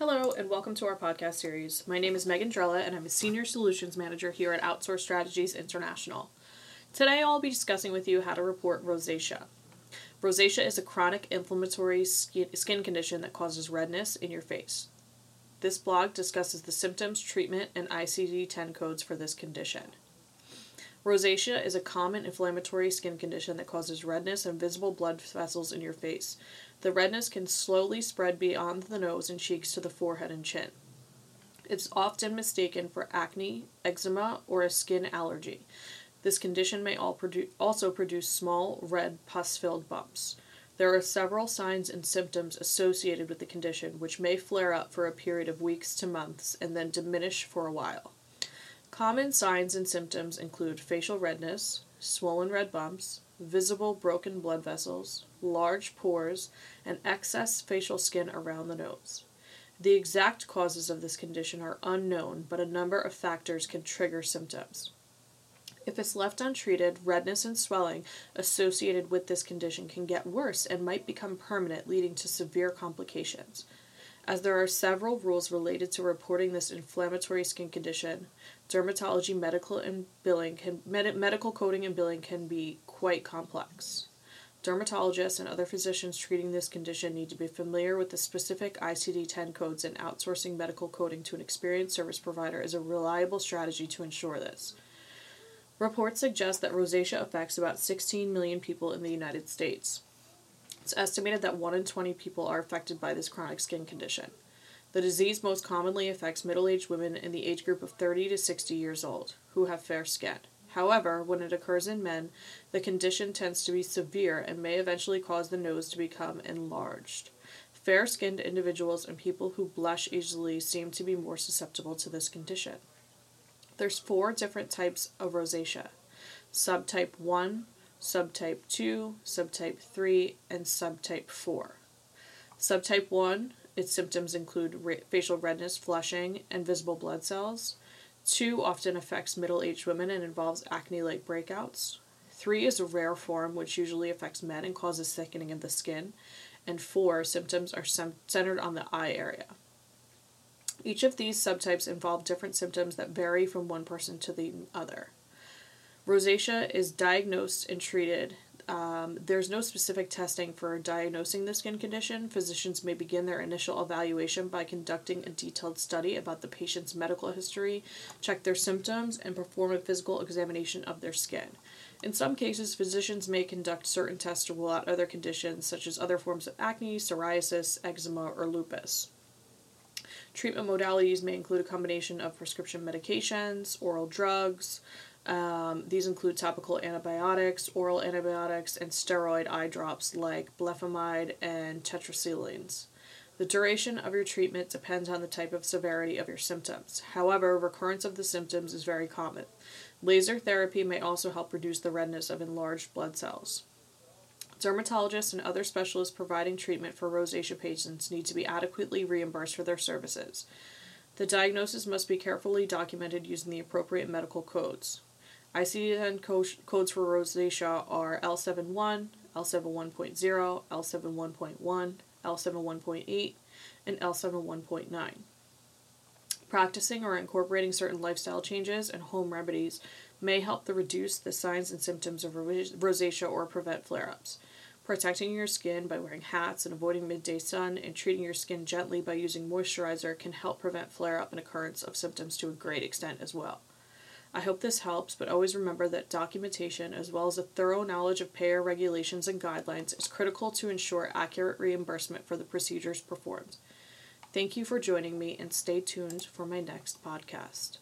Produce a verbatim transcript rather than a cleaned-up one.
Hello, and welcome to our podcast series. My name is Megan Drella, and I'm a Senior Solutions Manager here at Outsource Strategies International. Today, I'll be discussing with you how to report rosacea. Rosacea is a chronic inflammatory skin condition that causes redness in your face. This blog discusses the symptoms, treatment, and I C D ten codes for this condition. Rosacea is a common inflammatory skin condition that causes redness and visible blood vessels in your face. The redness can slowly spread beyond the nose and cheeks to the forehead and chin. It's often mistaken for acne, eczema, or a skin allergy. This condition may also produce small, red, pus-filled bumps. There are several signs and symptoms associated with the condition, which may flare up for a period of weeks to months and then diminish for a while. Common signs and symptoms include facial redness, swollen red bumps, visible broken blood vessels, large pores, and excess facial skin around the nose. The exact causes of this condition are unknown, but a number of factors can trigger symptoms. If it's left untreated, redness and swelling associated with this condition can get worse and might become permanent, leading to severe complications. As there are several rules related to reporting this inflammatory skin condition, dermatology medical and billing can, med- medical coding and billing can be quite complex. Dermatologists and other physicians treating this condition need to be familiar with the specific I C D ten codes, and outsourcing medical coding to an experienced service provider is a reliable strategy to ensure this. Reports suggest that rosacea affects about sixteen million people in the United States. It's estimated that one in twenty people are affected by this chronic skin condition. The disease most commonly affects middle-aged women in the age group of thirty to sixty years old, who have fair skin. However, when it occurs in men, the condition tends to be severe and may eventually cause the nose to become enlarged. Fair-skinned individuals and people who blush easily seem to be more susceptible to this condition. There's four different types of rosacea: subtype one, subtype two, subtype three, and subtype four. Subtype one, its symptoms include ra- facial redness, flushing, and visible blood cells. two often affects middle-aged women and involves acne-like breakouts. three is a rare form which usually affects men and causes thickening of the skin. And four, symptoms are sem- centered on the eye area. Each of these subtypes involve different symptoms that vary from one person to the other. Rosacea is diagnosed and treated. Um, there's no specific testing for diagnosing the skin condition. Physicians may begin their initial evaluation by conducting a detailed study about the patient's medical history, check their symptoms, and perform a physical examination of their skin. In some cases, physicians may conduct certain tests to rule out other conditions, such as other forms of acne, psoriasis, eczema, or lupus. Treatment modalities may include a combination of prescription medications, oral drugs. Um, these include topical antibiotics, oral antibiotics, and steroid eye drops like blephomide and tetracyclines. The duration of your treatment depends on the type of severity of your symptoms. However, recurrence of the symptoms is very common. Laser therapy may also help reduce the redness of enlarged blood cells. Dermatologists and other specialists providing treatment for rosacea patients need to be adequately reimbursed for their services. The diagnosis must be carefully documented using the appropriate medical codes. I C D ten co- codes for rosacea are L seventy-one, L seventy-one point zero, L seventy-one point one, L seventy-one point eight, and L seventy-one point nine. Practicing or incorporating certain lifestyle changes and home remedies may help to reduce the signs and symptoms of rosacea or prevent flare-ups. Protecting your skin by wearing hats and avoiding midday sun and treating your skin gently by using moisturizer can help prevent flare-up and occurrence of symptoms to a great extent as well. I hope this helps, but always remember that documentation, as well as a thorough knowledge of payer regulations and guidelines, is critical to ensure accurate reimbursement for the procedures performed. Thank you for joining me, and stay tuned for my next podcast.